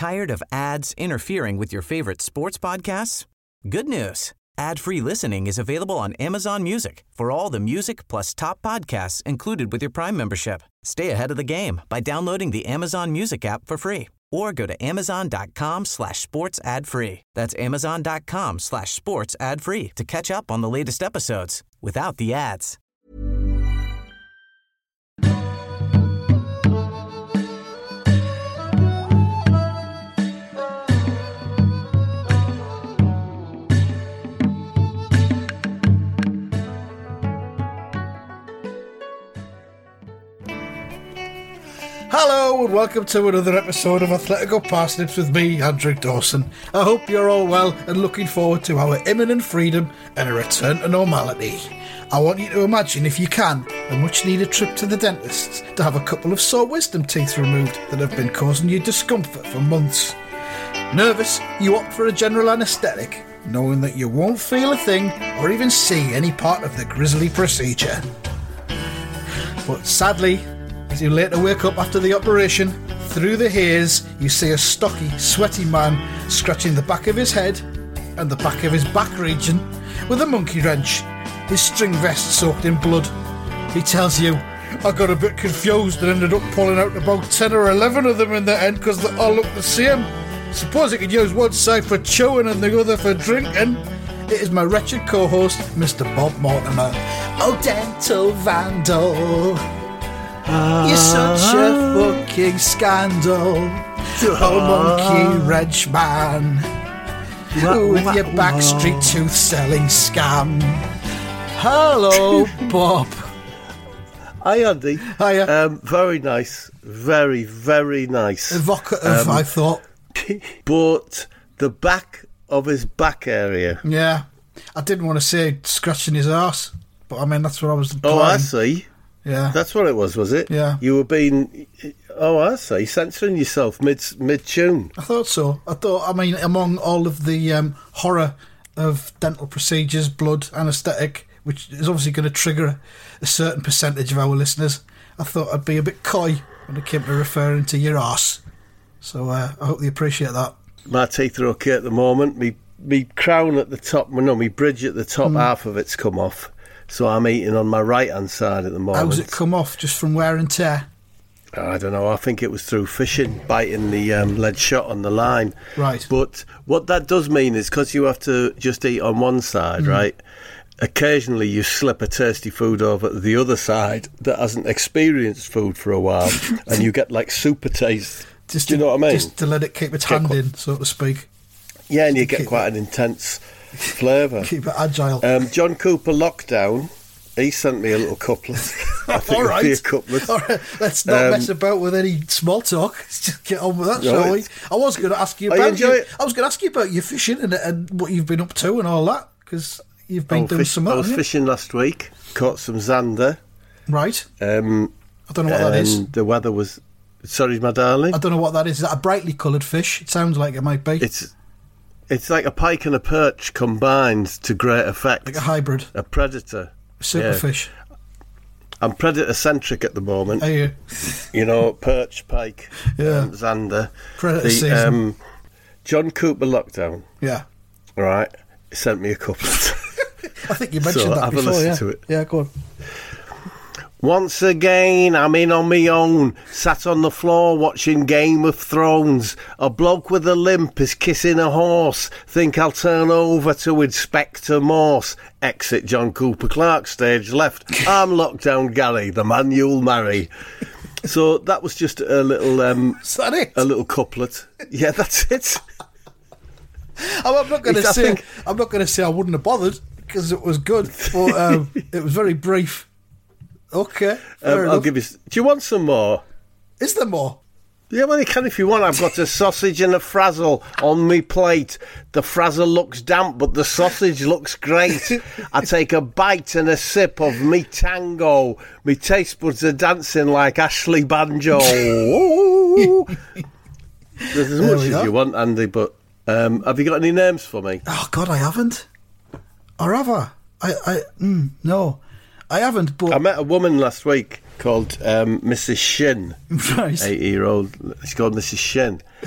Tired of ads interfering with your favorite sports podcasts? Good news. Ad-free listening is available on Amazon Music for all the music plus top podcasts included with your Prime membership. Stay ahead of the game by downloading the Amazon Music app for free or go to amazon.com/sports ad free. That's amazon.com/sports ad free to catch up on the latest episodes without the ads. Hello and welcome to another episode of Athletico Parsnips with me, Andrew Dawson. I hope you're all well and looking forward to our imminent freedom and a return to normality. I want you to imagine, if you can, a much needed trip to the dentist to have a couple of sore wisdom teeth removed that have been causing you discomfort for months. Nervous, you opt for a general anaesthetic, knowing that you won't feel a thing or even see any part of the grisly procedure. But sadly, as you later wake up after the operation, through the haze, you see a stocky, sweaty man scratching the back of his head and the back of his back region with a monkey wrench, his string vest soaked in blood. He tells you, "I got a bit confused and ended up pulling out about 10 or 11 of them in the end because they all look the same. Suppose I could use one side for chewing and the other for drinking." It is my wretched co-host, Mr. Bob Mortimer. Oh, dental vandal. You're such a fucking scandal. Oh, monkey wrench man. With your backstreet tooth selling scam. Hello, Bob. Hi, Andy. Hiya. Very nice. Very, very nice. Evocative, I thought. But the back of his back area. Yeah. I didn't want to say scratching his arse, but I mean, that's what I was implying. Oh, I see. Yeah. That's what it was it? Yeah. You were being... Oh, I see. Censoring yourself mid-tune. I thought so. I mean, among all of the horror of dental procedures, blood, anaesthetic, which is obviously going to trigger a certain percentage of our listeners, I thought I'd be a bit coy when it came to referring to your arse. So I hope they appreciate that. My teeth are okay at the moment. Me crown at the top, my bridge at the top, half of it's come off. So I'm eating on my right-hand side at the moment. How's it come off? Just from wear and tear? I don't know. I think it was through fishing, biting the lead shot on the line. Right. But what that does mean is, because you have to just eat on one side, right? Occasionally you slip a tasty food over to the other side that hasn't experienced food for a while, and you get like super taste. Do you know what I mean? Just to let it keep its hand in, so to speak. Yeah, and you get quite an intense flavour. Keep it agile. John Cooper Lockdown, he sent me a little couplet. I think All right. it'll be a couplet. All right. Let's not mess about with any small talk. Let's just get on with that, shall we? I was going to ask you about your fishing and what you've been up to and all that, because you've been doing some. I was fishing last week, caught some zander. Right. I don't know what that is. The weather was... Sorry, my darling? I don't know what that is. Is that a brightly coloured fish? It sounds like it might be. It's like a pike and a perch combined to great effect. Like a hybrid. A predator. Superfish. Yeah. I'm predator-centric at the moment. Are you? You know, perch, pike, yeah. zander. Predator season. John Cooper Lockdown. Yeah. All right. He sent me a couplet. I think you mentioned that before, have a listen to it. Yeah, go on. Once again, I'm in on me own, sat on the floor watching Game of Thrones. A bloke with a limp is kissing a horse. Think I'll turn over to Inspector Morse. Exit John Cooper Clarke, stage left. I'm Lockdown Gary, the man you'll marry. So that was just a little... Is that it? A little couplet. Yeah, that's it. I'm not going to say I wouldn't have bothered, because it was good, but it was very brief. Okay, I'll give you... Do you want some more? Is there more? Yeah, well, you can if you want. I've got a sausage and a frazzle on me plate. The frazzle looks damp, but the sausage looks great. I take a bite and a sip of me tango. Me taste buds are dancing like Ashley Banjo. There's as much as you want, Andy, but have you got any names for me? Oh, God, I haven't. Or have I? No. I haven't, but... I met a woman last week called Mrs. Shin. Right. 80-year-old. She's called Mrs. Shin.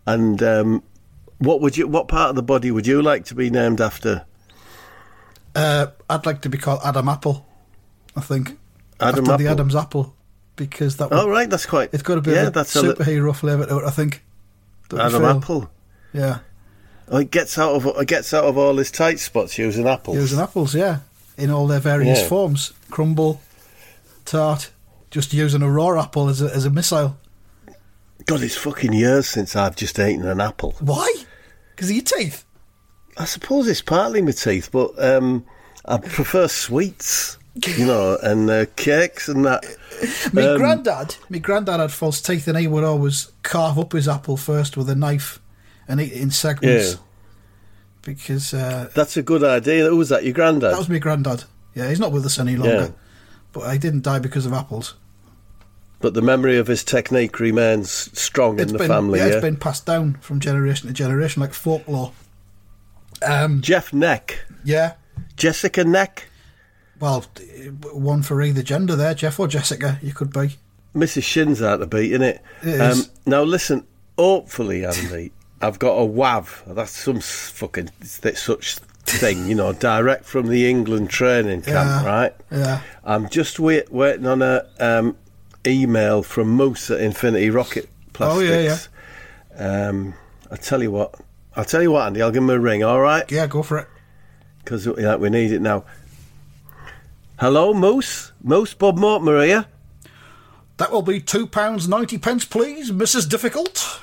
And what part of the body would you like to be named after? I'd like to be called Adam Apple, I think. Adam after Apple? the Adam's Apple. Because that would, Oh, right, that's quite... it's got a bit of a superhero flavour to it, I think. Don't you Adam feel? Apple. Yeah. Oh, it gets out of all his tight spots using apples. Using apples, yeah. In all their various Yeah. forms. Crumble, tart, just using a raw apple as a missile. God, it's fucking years since I've just eaten an apple. Why? Because of your teeth? I suppose it's partly my teeth, but I prefer sweets, and cakes and that. My granddad had false teeth, and he would always carve up his apple first with a knife and eat it in segments. Yeah. Because That's a good idea. Who was that, your granddad? that was my granddad. Yeah, he's not with us any longer. Yeah. But he didn't die because of apples. But the memory of his technique remains strong in the family, It's been passed down from generation to generation, like folklore. Jeff Neck. Yeah. Jessica Neck. Well, one for either gender there, Jeff or Jessica, you could be. Mrs. Shin's out to beat, innit? It is. Now, listen, hopefully, Andy, I've got a WAV. That's some fucking such thing, direct from the England training camp, right? Yeah. I'm just waiting on a email from Moose at Infinity Rocket Plastics. Oh, yeah. I'll tell you what, Andy, I'll give him a ring, all right? Yeah, go for it. Because we need it now. Hello, Moose? Moose, Bob Mortimer here. That will be £2.90, please, Mrs. Difficult.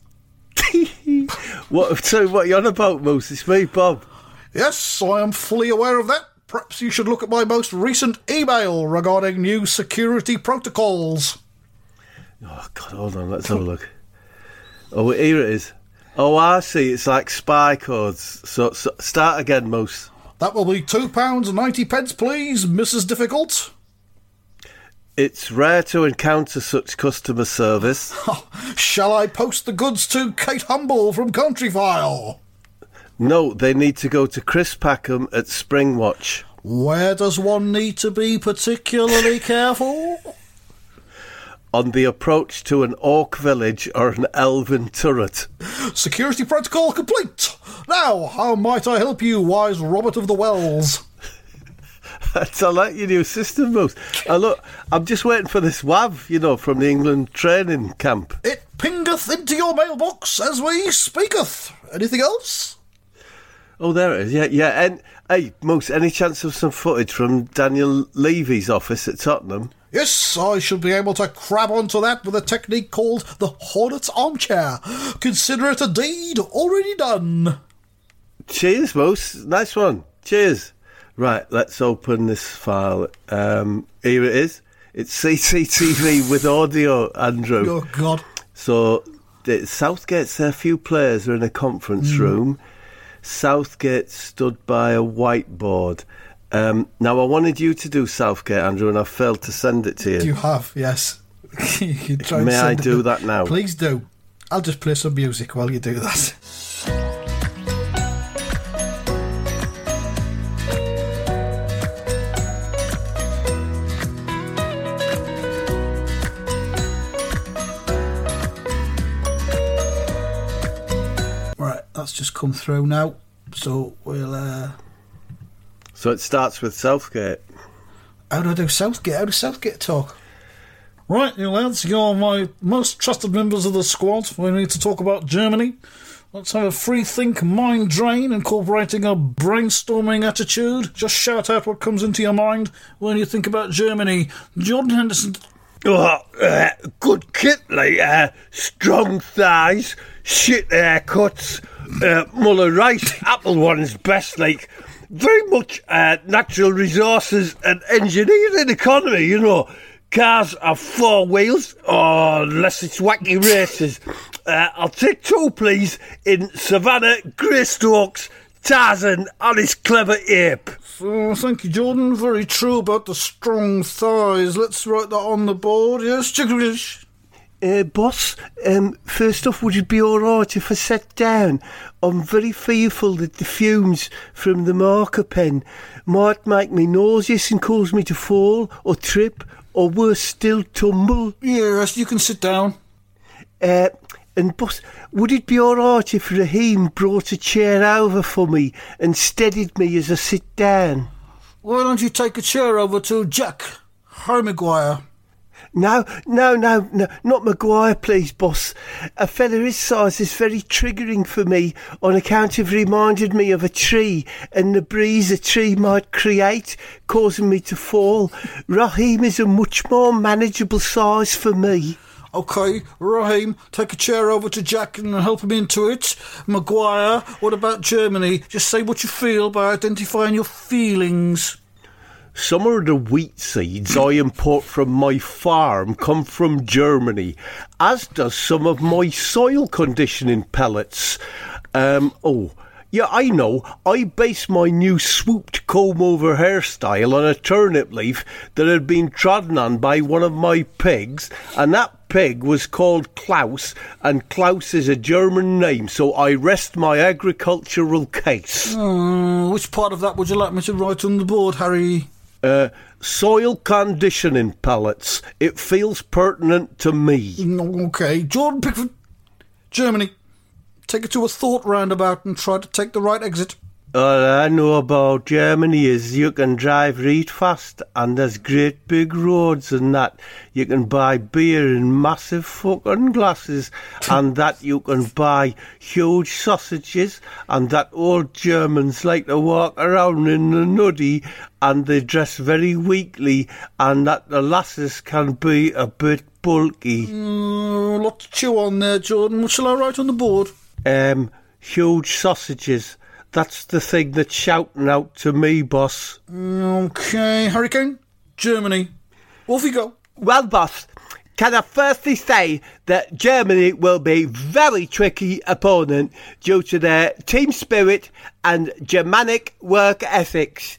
What are you on about, Moose? It's me, Bob. Yes, I am fully aware of that. Perhaps you should look at my most recent email regarding new security protocols. Oh, God, hold on, let's have a look. Oh, here it is. Oh, I see, it's like spy codes. So start again, Moose. That will be £2.90, please, Mrs. Difficult. It's rare to encounter such customer service. Shall I post the goods to Kate Humble from Countryfile? No, they need to go to Chris Packham at Springwatch. Where does one need to be particularly careful? On the approach to an orc village or an elven turret. Security protocol complete. Now, how might I help you, wise Robert of the Wells? I like your new system, Moose. Look, I'm just waiting for this WAV, from the England training camp. It pingeth into your mailbox as we speaketh. Anything else? Oh, there it is. Yeah. And hey, Moose, any chance of some footage from Daniel Levy's office at Tottenham? Yes, I should be able to crab onto that with a technique called the Hornet's Armchair. Consider it a deed already done. Cheers, Moose. Nice one. Cheers. Right, let's open this file. Here it is. It's CCTV with audio, Andrew. Oh, God. So, Southgate's there. A few players are in a conference room. Southgate stood by a whiteboard. Now, I wanted you to do Southgate, Andrew, and I failed to send it to you. You have, yes. You try and May send I it do to- that now? Please do. I'll just play some music while you do that. Right, that's just come through now. So we'll... So it starts with Southgate. How do I do Southgate? How does Southgate talk? Right, you lads, you're my most trusted members of the squad. We need to talk about Germany. Let's have a free think mind drain, incorporating a brainstorming attitude. Just shout out what comes into your mind when you think about Germany. Jordan Henderson. Good kit, like strong thighs, shit haircuts, Muller Rice, Apple one's best, like very much natural resources and engineering economy, Cars have 4 wheels, unless it's wacky races. I'll take 2, please, in Savannah, Greystokes, Tarzan and his clever ape. So, thank you, Jordan. Very true about the strong thighs. Let's write that on the board. Yes, Chickerish. Boss, first off, would it be alright if I sat down? I'm very fearful that the fumes from the marker pen might make me nauseous and cause me to fall or trip or worse still, tumble. Yes, you can sit down. And but would it be all right if Raheem brought a chair over for me and steadied me as I sit down? Why don't you take a chair over to Jack, Harry Maguire? No, not Maguire, please, boss. A fella his size is very triggering for me on account of reminded me of a tree and the breeze a tree might create, causing me to fall. Raheem is a much more manageable size for me. OK, Raheem, take a chair over to Jack and help him into it. Maguire, what about Germany? Just say what you feel by identifying your feelings. Some of the wheat seeds I import from my farm come from Germany, as does some of my soil conditioning pellets. Yeah, I know. I base my new swooped comb-over hairstyle on a turnip leaf that had been trodden on by one of my pigs, and that pig was called Klaus, and Klaus is a German name, so I rest my agricultural case. Which part of that would you like me to write on the board, Harry? Soil conditioning pellets. It feels pertinent to me. OK, Jordan Pickford, Germany. Take it to a thought roundabout and try to take the right exit. All I know about Germany is you can drive real fast and there's great big roads and that. You can buy beer in massive fucking glasses and that you can buy huge sausages and that old Germans like to walk around in the nuddy and they dress very weakly and that the lasses can be a bit bulky. Lot to chew on there, Jordan. What shall I write on the board? Huge sausages. That's the thing that's shouting out to me, boss. OK, Hurricane, Germany. Off you go. Well, boss, can I firstly say that Germany will be very tricky opponent due to their team spirit and Germanic work ethics.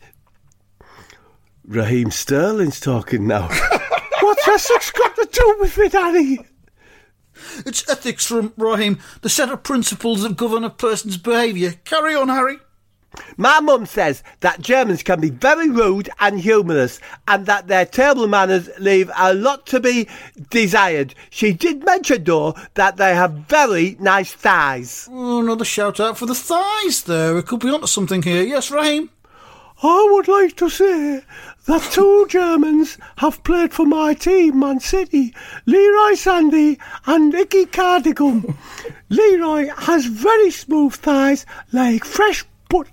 Raheem Sterling's talking now. What's Essex got to do with it, Harry? It's ethics from Raheem, the set of principles that govern a person's behaviour. Carry on, Harry. My mum says that Germans can be very rude and humorless and that their table manners leave a lot to be desired. She did mention, though, that they have very nice thighs. Another shout out for the thighs there. We could be onto something here. Yes, Raheem? I would like to say that two Germans have played for my team, Man City, Leroy Sané and Nicky Cardigan. Leroy has very smooth thighs like fresh butter.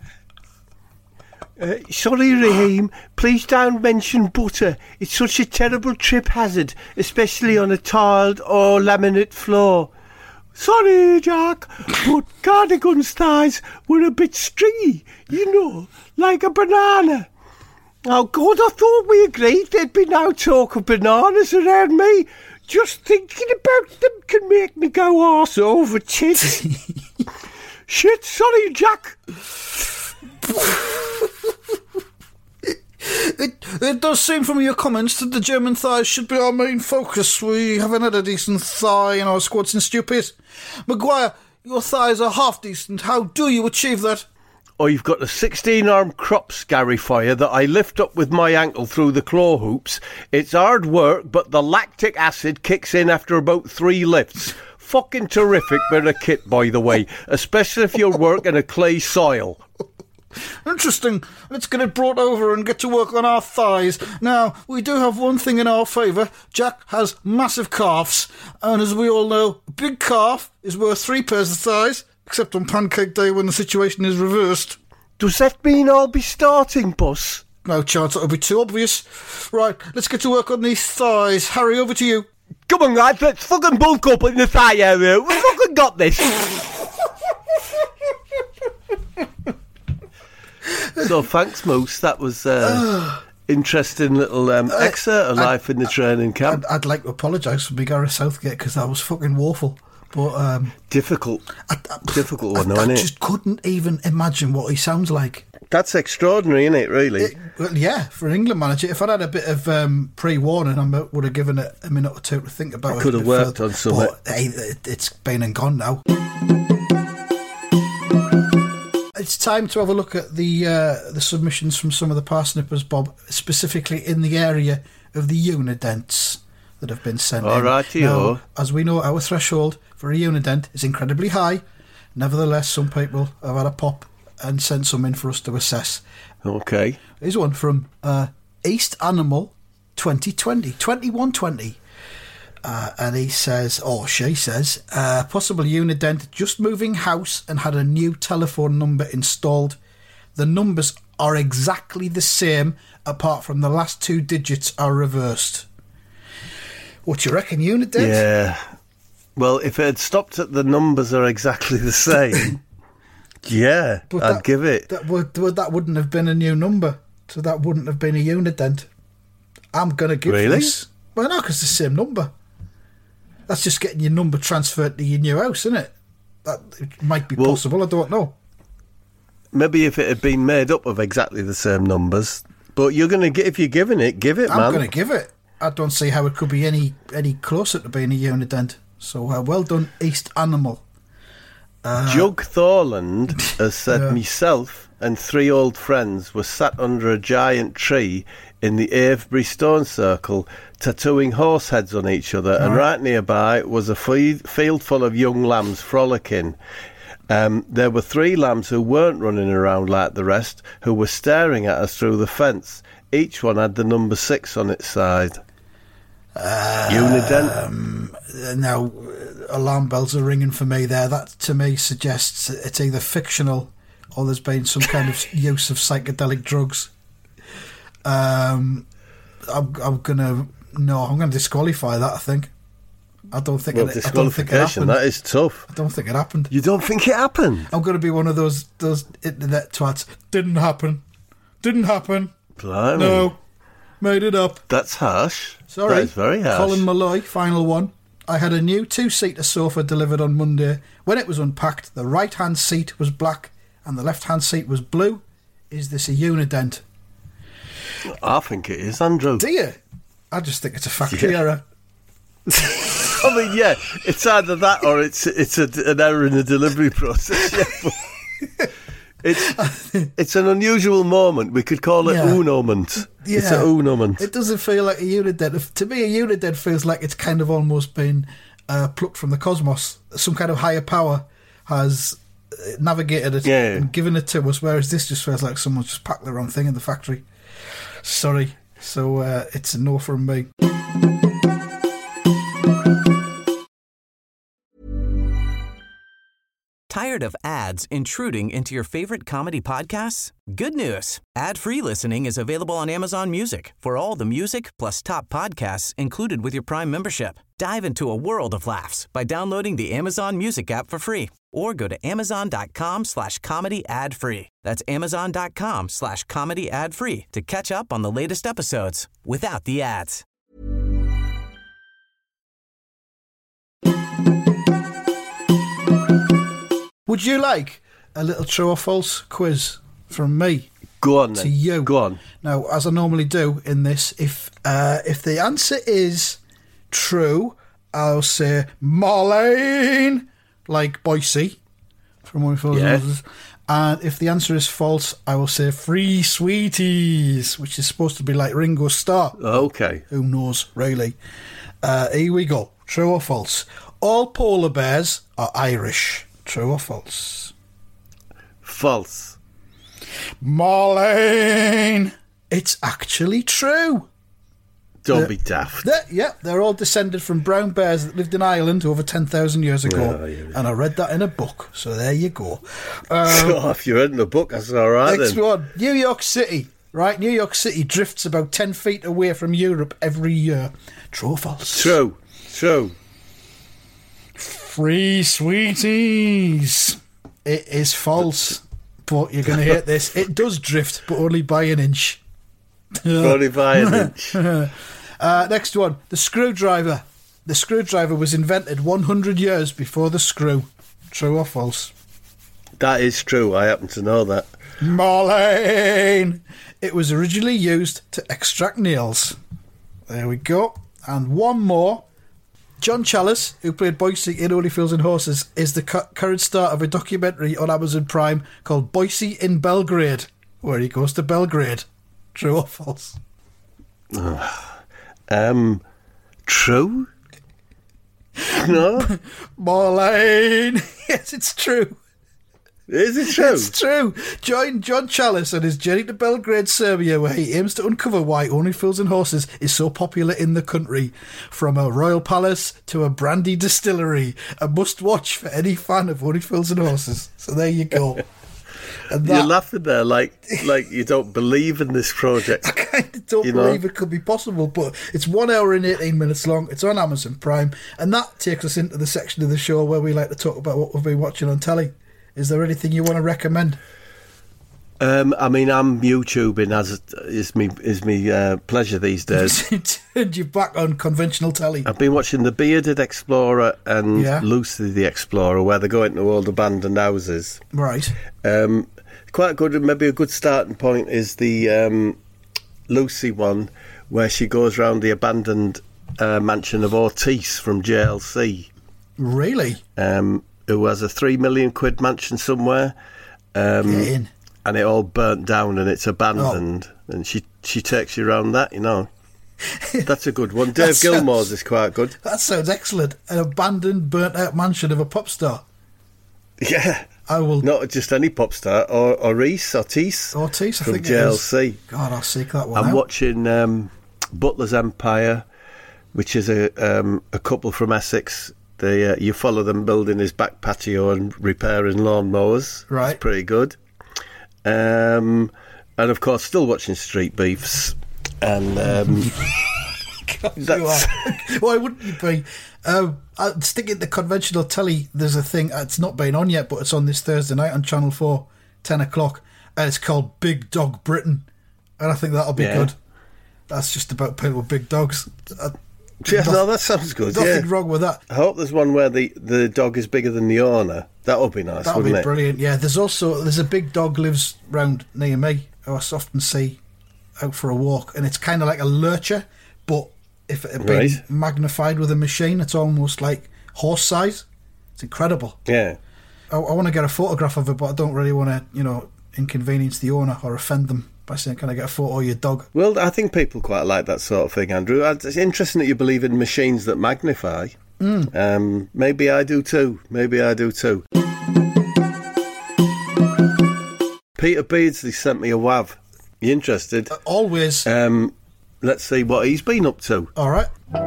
Sorry, Raheem, please don't mention butter. It's such a terrible trip hazard, especially on a tiled or laminate floor. Sorry, Jack, but Cardigan's thighs were a bit stringy, you know, like a banana. Oh, God, I thought we agreed there'd be no talk of bananas around me. Just thinking about them can make me go arse over tits. Shit, sorry, Jack. It does seem from your comments that the German thighs should be our main focus. We haven't had a decent thigh in our squad since Stupid. Maguire, your thighs are half decent. How do you achieve that? I've got a 16-arm crop scarifier that I lift up with my ankle through the claw hoops. It's hard work, but the lactic acid kicks in after about 3 lifts. Fucking terrific bit of kit, by the way, especially if you work in a clay soil. Interesting. Let's get it brought over and get to work on our thighs. Now, we do have one thing in our favour. Jack has massive calves. And as we all know, a big calf is worth 3 pairs of thighs, except on Pancake Day when the situation is reversed. Does that mean I'll be starting, boss? No chance, that'll be too obvious. Right, let's get to work on these thighs. Harry, over to you. Come on, guys, let's fucking bulk up in the thigh area. We've fucking got this. So thanks, Moose. That was interesting little excerpt of life in the training camp. I'd like to apologise for Big Gareth Southgate because that was fucking woeful. But difficult one, though, I isn't it? just couldn't even imagine what he sounds like. That's extraordinary, isn't it, really? Well, yeah, for an England manager. If I'd had a bit of pre-warning, I would have given it a minute or two to think about it. Could have worked on something. But hey, it's been and gone now. It's time to have a look at the submissions from some of the parsnippers, Bob, specifically in the area of the unidents that have been sent in. All right, now, as we know, our threshold for a Unident is incredibly high. Nevertheless, some people have had a pop and sent some in for us to assess. Okay. Here's one from East Animal 2020, 2120. And he says, or she says, possible Unident, just moving house and had a new telephone number installed. The numbers are exactly the same, apart from the last 2 digits are reversed. What do you reckon, Unident? Yeah. Well, if it had stopped at the numbers are exactly the same, yeah, I'd give it. That wouldn't have been a new number, so that wouldn't have been a Unident. I'm going to give this. Well, no, because it's the same number. That's just getting your number transferred to your new house, isn't it? That it might be possible, I don't know. Maybe if it had been made up of exactly the same numbers. But you're going to get, if you're giving it, give it, man. I'm going to give it. I don't see how it could be any closer to being a Unident. So well done, East Animal. Jug Thorland has said, myself and 3 old friends were sat under a giant tree in the Avebury Stone Circle, tattooing horse heads on each other, and right nearby was a field full of young lambs frolicking. There were 3 lambs who weren't running around like the rest, who were staring at us through the fence. Each one had the number 6 on its side. Unident. Now, alarm bells are ringing for me there. That, to me, suggests it's either fictional or there's been some kind of use of psychedelic drugs. I'm going to disqualify that, I think. I don't think it happened. That is tough. I don't think it happened. You don't think it happened? I'm going to be one of those internet twats. Didn't happen. Blimey. No. Made it up. That's harsh. Sorry. That is very harsh. Colin Malloy, final one. I had a new 2-seater sofa delivered on Monday. When it was unpacked, the right-hand seat was black and the left-hand seat was blue. Is this a Unident? I think it is, Andrew. Do you? I just think it's a factory error. I mean, yeah, it's either that or it's an error in the delivery process. Yeah, it's an unusual moment. We could call it unoment. Yeah. It's an unoment. It doesn't feel like a Unident. To me, a Unident feels like it's kind of almost been plucked from the cosmos. Some kind of higher power has navigated it and given it to us, whereas this just feels like someone's just packed the wrong thing in the factory. Sorry. So it's a no from me. Tired of ads intruding into your favorite comedy podcasts? Good news. Ad-free listening is available on Amazon Music for all the music plus top podcasts included with your Prime membership. Dive into a world of laughs by downloading the Amazon Music app for free or go to amazon.com/comedy ad-free. That's amazon.com/comedy ad-free to catch up on the latest episodes without the ads. Would you like a little true or false quiz from me? Go on, to then. you. Go on. Now, as I normally do in this, if the answer is true, I'll say Marlene, like Boise from One Falls Roses. And if the answer is false, I will say Free Sweeties, which is supposed to be like Ringo Starr. Okay. Who knows, really? Here we go. True or false? All polar bears are Irish. True or false? False. Marlene, it's actually true. Don't be daft. They're all descended from brown bears that lived in Ireland over 10,000 years ago. And I read that in a book, so there you go. If you read in a book, that's all right. Next one, New York City. Right, New York City drifts about 10 feet away from Europe every year. True or false? True. Free Sweeties. It is false, but you're going to hate this. It does drift, but only by an inch. Only by an inch. Next one, the screwdriver. The screwdriver was invented 100 years before the screw. True or false? That is true. I happen to know that. Marlene. It was originally used to extract nails. There we go. And one more. John Challis, who played Boise in Only Fools and Horses, is the current star of a documentary on Amazon Prime called Boise in Belgrade, where he goes to Belgrade. True or false? True. No? Marlene. Yes, it's true. Is it true? It's true. Join John Chalice on his journey to Belgrade, Serbia, where he aims to uncover why Honeyfields and Horses is so popular in the country. From a royal palace to a brandy distillery, a must-watch for any fan of Honeyfields and Horses. So there you go. And You're laughing there like you don't believe in this project. I kind of don't believe it could be possible, but it's 1 hour and 18 minutes long. It's on Amazon Prime, and that takes us into the section of the show where we like to talk about what we've been watching on telly. Is there anything you want to recommend? I mean, I'm YouTubing as is me pleasure these days. Turned you back on conventional telly. I've been watching The Bearded Explorer and Lucy the Explorer, where they go into old abandoned houses. Right. Quite good. Maybe a good starting point is the Lucy one, where she goes round the abandoned mansion of Ortiz from JLC. Really? Who has a £3 million mansion somewhere. And it all burnt down and it's abandoned. And she takes you around that, you know. That's a good one. Dave Gilmour's is quite good. That sounds excellent. An abandoned, burnt-out mansion of a pop star. Yeah. I will. Not just any pop star. Or Ortiz, I think from JLC. God, I'll seek that one I'm out. watching Butler's Empire, which is a couple from Essex. You follow them building his back patio and repairing lawnmowers. Right. It's pretty good. And of course, still watching Street Beefs. And God, why wouldn't you be? Sticking to conventional telly, there's a thing, it's not been on yet, but it's on this Thursday night on Channel 4, 10 o'clock, and it's called Big Dog Britain. And I think that'll be good. That's just about people with big dogs. That sounds good. Nothing wrong with that. I hope there's one where the dog is bigger than the owner. That would be nice, wouldn't it? That would be brilliant, yeah. There's a big dog lives round near me, who I often see out for a walk, and it's kind of like a lurcher, but if it had been magnified with a machine, it's almost like horse size. It's incredible. Yeah. I want to get a photograph of it, but I don't really want to, inconvenience the owner or offend them by saying, can I get a photo of your dog? Well, I think people quite like that sort of thing, Andrew. It's interesting that you believe in machines that magnify. Maybe I do too. Peter Beardsley sent me a WAV. You interested? Always. Let's see what he's been up to. All right.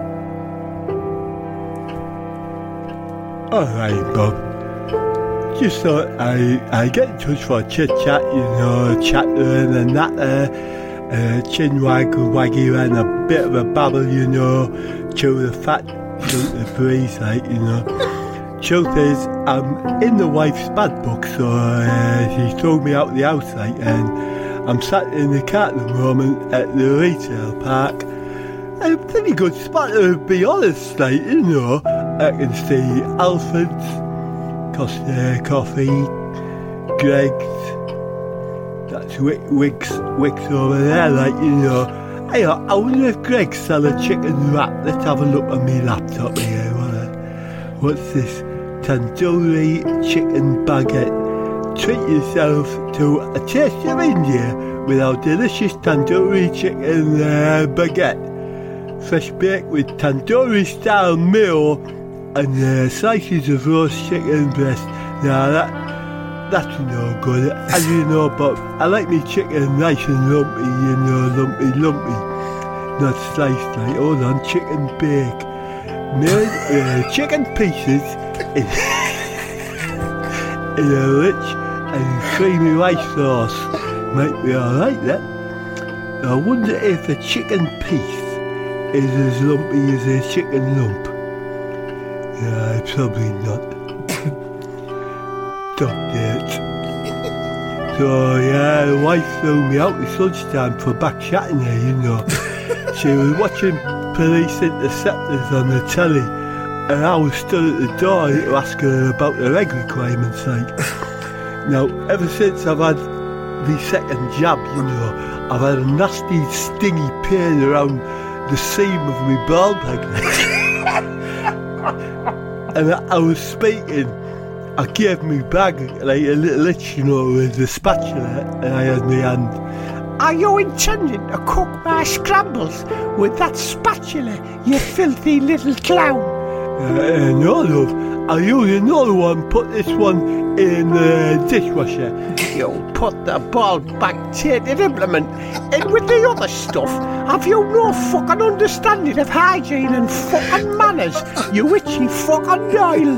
All right, Bob. Just thought I get in touch for a chit-chat, chattering and that, chin waggy and a bit of a babble, chew the fat, chew the breeze, Truth is, I'm in the wife's bad book, so she threw me out the house, and I'm sat in the car at the moment at the retail park. A pretty good spot, to be honest, I can see Alfred's, Costa Coffee, Greg's, that's Wickes over there, Hey, I wonder if Greg's sell a chicken wrap. Let's have a look on my laptop here. What's this? Tandoori chicken baguette. Treat yourself to a taste of India with our delicious tandoori chicken baguette. Fresh baked with tandoori style meal and slices of roast chicken breast. Now that's no good, as you know, but I like me chicken nice and lumpy, lumpy. Not sliced like, hold on, chicken bake. Made chicken pieces in a rich and creamy rice sauce. Might be alright, that. I wonder if a chicken piece is as lumpy as a chicken lump. Yeah, probably not. Update. So yeah, the wife threw me out this lunchtime for back chatting here, She was watching Police Interceptors on the telly, and I was stood at the door to ask her about her egg requirements, Now, ever since I've had the second jab, I've had a nasty stingy pain around the seam of my ball peg. And I was speaking, I gave me bag like a little itch, with the spatula, and I had my hand. Are you intending to cook my scrambles with that spatula, you filthy little clown? No, love. I'll use another one. Put this one in the dishwasher. You put the ball-back-tainted implement in with the other stuff. Have you no fucking understanding of hygiene and fucking manners, you itchy fucking Doyle?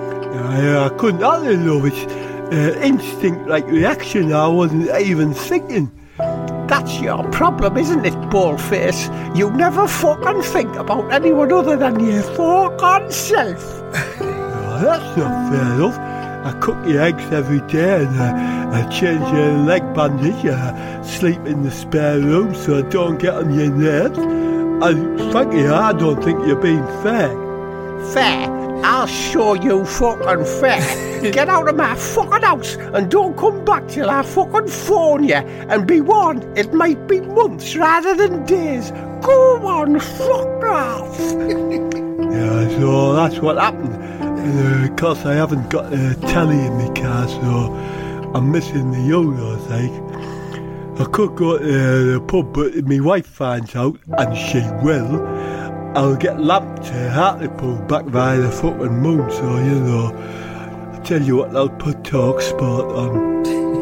I couldn't help it, love. It's instinct-like reaction. I wasn't even thinking. That's your problem, isn't it, ballface? You never fucking think about anyone other than your fucking self. No, that's not fair enough. I cook your eggs every day and I change your leg bandage. I sleep in the spare room so I don't get on your nerves. And frankly, I don't think you're being fair. Fair? I'll show you fucking fair. Get out of my fucking house and don't come back till I fucking phone you. And be warned, it might be months rather than days. Go on, fuck off. Yeah, so that's what happened. Of course, I haven't got a telly in my car, so I'm missing the Euros, like. I could go to the pub, but if my wife finds out, and she will, I'll get lamped to Hartlepool back by the fucking moon, so, you know, I tell you what, I'll put Talk Sport on.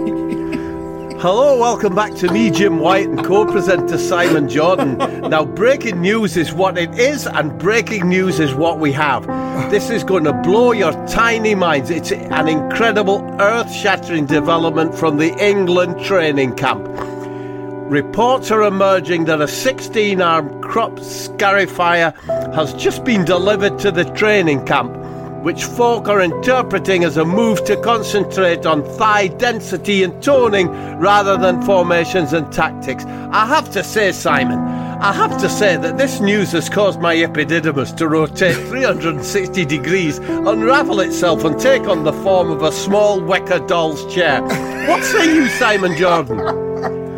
Hello, welcome back to me, Jim White, and co-presenter Simon Jordan. Now, breaking news is what it is, and breaking news is what we have. This is going to blow your tiny minds. It's an incredible, earth-shattering development from the England training camp. Reports are emerging that a 16-armed crop scarifier has just been delivered to the training camp, which folk are interpreting as a move to concentrate on thigh density and toning rather than formations and tactics. I have to say, Simon, that this news has caused my epididymis to rotate 360 degrees, unravel itself and take on the form of a small wicker doll's chair. What say you, Simon Jordan?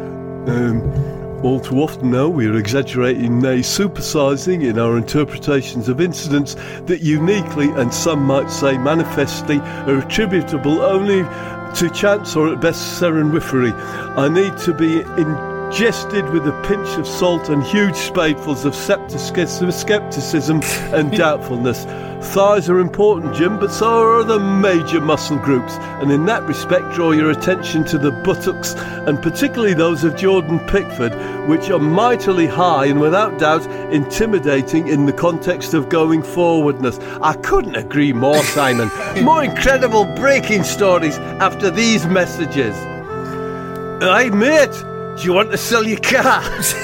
All too often now we're exaggerating, supersizing in our interpretations of incidents that uniquely, and some might say manifestly, are attributable only to chance or at best serendipity. I need to be ingested with a pinch of salt and huge spadefuls of scepticism and doubtfulness. Thighs are important, Jim, but so are other major muscle groups, and in that respect draw your attention to the buttocks, and particularly those of Jordan Pickford, which are mightily high and without doubt intimidating in the context of going forwardness. I couldn't agree more, Simon. More incredible breaking stories after these messages. Hey, mate, do you want to sell your car?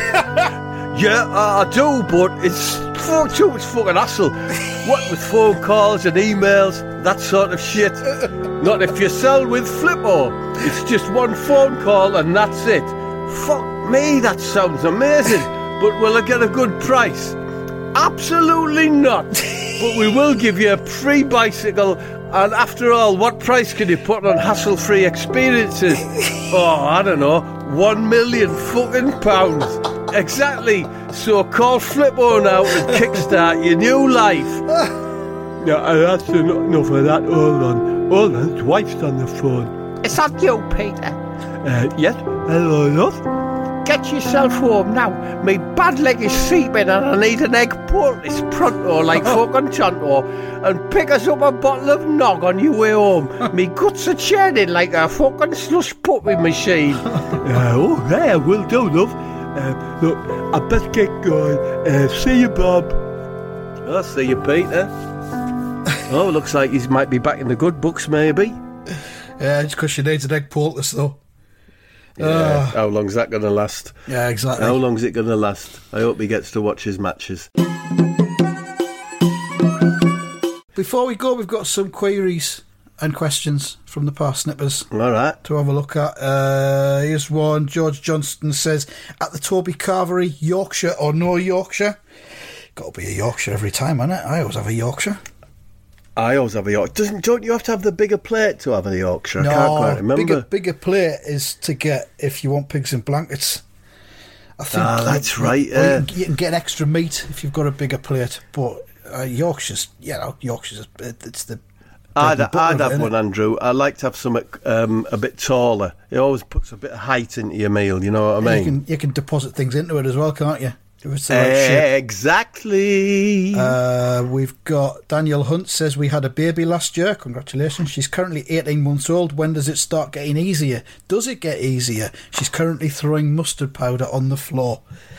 Yeah, I do, but it's too much fucking hassle. What with phone calls and emails, that sort of shit. Not if you sell with Flippo. It's just one phone call and that's it. Fuck me, that sounds amazing. But will I get a good price? Absolutely not. But we will give you a free bicycle. And after all, what price can you put on hassle-free experiences? Oh, I don't know, £1 million fucking pounds. Exactly. So call Flippo now and kickstart your new life. Yeah, that's enough of that. Hold on, his wife's on the phone. Is that you, Peter? Yes. Hello, love. Get yourself home now. Me bad leg is sleeping and I need an egg poultice pronto like fucking Tonto. And pick us up a bottle of nog on your way home. Me guts are churning like a fucking slush puppy machine. Okay, will do, love. Look, I best get going. See you, Bob. I'll see you, Peter. Oh, looks like he might be back in the good books, maybe. Yeah, just because she needs an egg poultice, though. Yeah, how long's that going to last? Yeah, exactly. How long's it going to last? I hope he gets to watch his matches. Before we go, we've got some queries and questions from the parsnippers. All right. To have a look at. Here's one. George Johnston says, at the Toby Carvery, Yorkshire or no Yorkshire? Got to be a Yorkshire every time, hasn't it? I always have a Yorkshire. I always have a Yorkshire. Don't you have to have the bigger plate to have a Yorkshire? No, I can't quite remember. Bigger plate is to get if you want pigs in blankets. I think that's right. Yeah. You can get extra meat if you've got a bigger plate, but Yorkshire's, it's the. I'd have one, Andrew. I like to have something a bit taller. It always puts a bit of height into your meal. You know what I mean? You can deposit things into it as well, can't you? If it's the right shape. Exactly. We've got Daniel Hunt says we had a baby last year. Congratulations. She's currently 18 months old. When does it start getting easier? Does it get easier? She's currently throwing mustard powder on the floor.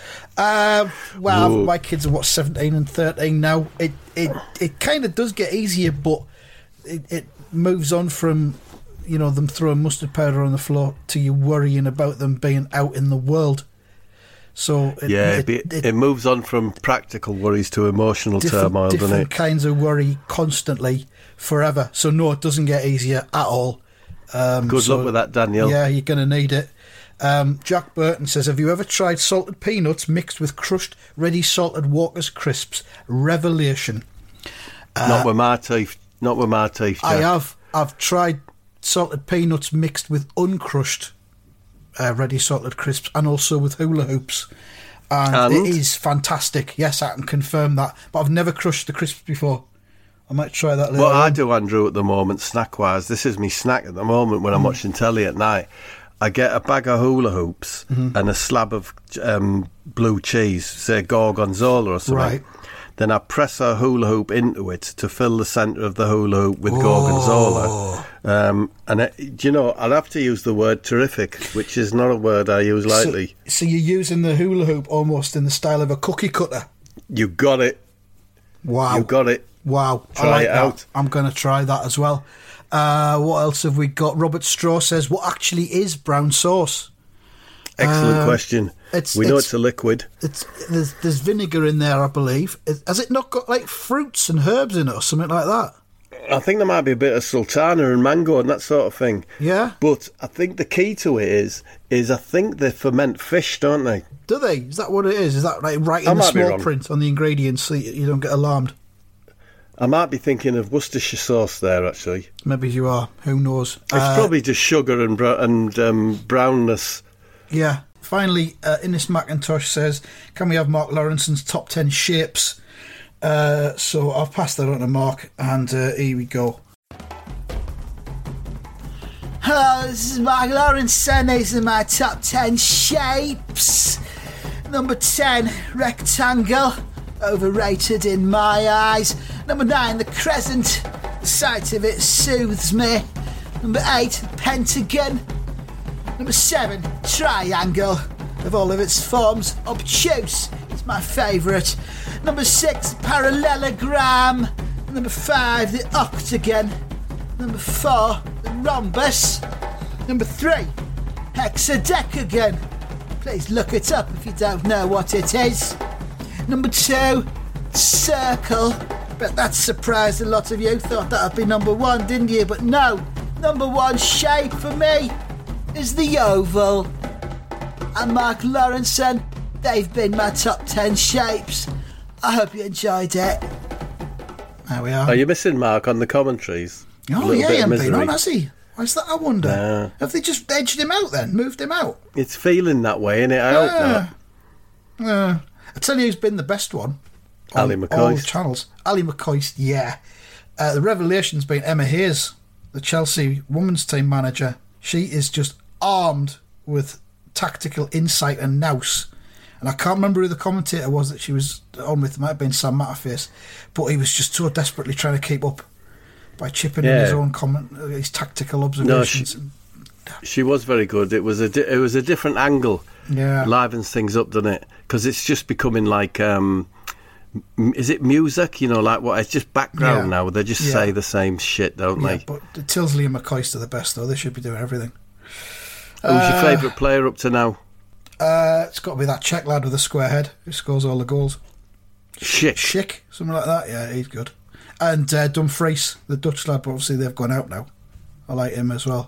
My kids are 17 and 13 now. It kind of does get easier, but it moves on from them throwing mustard powder on the floor to you worrying about them being out in the world. So it moves on from practical worries to emotional turmoil, doesn't it? Different kinds of worry constantly, forever. So no, it doesn't get easier at all. Good luck with that, Daniel. Yeah, you're going to need it. Jack Burton says, have you ever tried salted peanuts mixed with crushed, ready salted Walker's crisps? Revelation. Not with my teeth. Jack. I have. I've tried salted peanuts mixed with uncrushed ready salted crisps, and also with hula hoops, and it is fantastic. Yes, I can confirm that, but I've never crushed the crisps before. I might try that later. What I do, Andrew, at the moment, snack wise, this is me snack at the moment when I'm watching telly at night. I get a bag of hula hoops and a slab of blue cheese, say gorgonzola or something. Right. Then I press a hula hoop into it to fill the centre of the hula hoop with gorgonzola. I'll have to use the word terrific, which is not a word I use lightly. So you're using the hula hoop almost in the style of a cookie cutter? You got it. Wow. You got it. Wow. Try it out. I'm going to try that as well. What else have we got? Robert Straw says, what actually is brown sauce? Excellent question. We know it's a liquid. There's vinegar in there, I believe. Has it not got like fruits and herbs in it or something like that? I think there might be a bit of sultana and mango and that sort of thing. Yeah. But I think the key to it is I think they ferment fish, don't they? Do they? Is that what it is? Is that right in the small print on the ingredients so you don't get alarmed? I might be thinking of Worcestershire sauce there, actually. Maybe you are. Who knows? It's probably just sugar and brownness. Yeah. Finally, Innes McIntosh says, can we have Mark Lawrenson's top 10 shapes? So I've passed that on to Mark, and here we go. Hello, this is Mark Lawrenson. These are my top 10 shapes. Number 10, rectangle. Overrated in my eyes. Number 9, the crescent. The sight of it soothes me. Number 8, pentagon. Number 7, triangle. Of all of its forms, obtuse is my favourite. Number 6, parallelogram. Number 5, the octagon. Number 4, the rhombus. Number 3, hexadecagon. Please look it up if you don't know what it is. Number 2, circle. Bet that surprised a lot of you. Thought that'd be number 1, didn't you? But no, number 1 shape for me is the oval. And Mark Lawrenson, they've been my top 10 shapes. I hope you enjoyed it. There we are. Are you missing Mark on the commentaries? Oh yeah, he hasn't been on, has he? Why's that, I wonder? Have they just edged him out then? Moved him out? It's feeling that way, innit? I hope not. I tell you who's been the best one on Ali McCoist. all channels. Ali McCoist, yeah. The revelation's been Emma Hayes, the Chelsea women's team manager. She is just armed with tactical insight and nous. And I can't remember who the commentator was that she was on with. It might have been Sam Matterface. But he was just so desperately trying to keep up by chipping in his own his tactical observations. No, she was very good. It was a different angle. Yeah, livens things up, doesn't it? Because it's just becoming like, is it music? Like what? It's just background now. They just say the same shit, don't they? But Tilsley and McCoist are the best, though. They should be doing everything. Who's your favourite player up to now? It's got to be that Czech lad with the square head who scores all the goals. Schick, something like that. Yeah, he's good. And Dumfries, the Dutch lad, but obviously they've gone out now. I like him as well.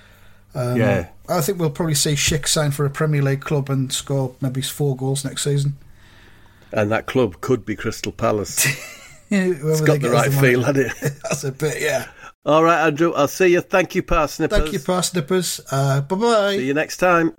I think we'll probably see Schick sign for a Premier League club and score maybe 4 goals next season. And that club could be Crystal Palace. It's got the right feel, hasn't it? That's a bit, yeah. All right, Andrew, I'll see you. Thank you, Parsnippers. Thank you, Parsnippers. Bye-bye. See you next time.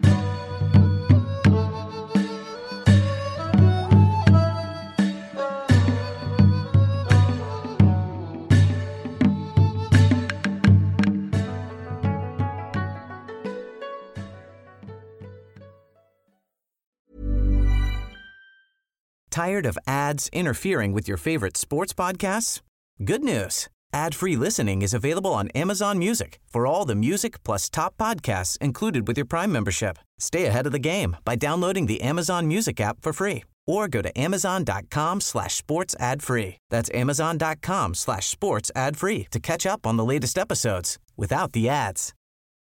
Tired of ads interfering with your favorite sports podcasts? Good news. Ad-free listening is available on Amazon Music for all the music plus top podcasts included with your Prime membership. Stay ahead of the game by downloading the Amazon Music app for free or go to amazon.com/sports ad free. That's amazon.com/sports ad free to catch up on the latest episodes without the ads.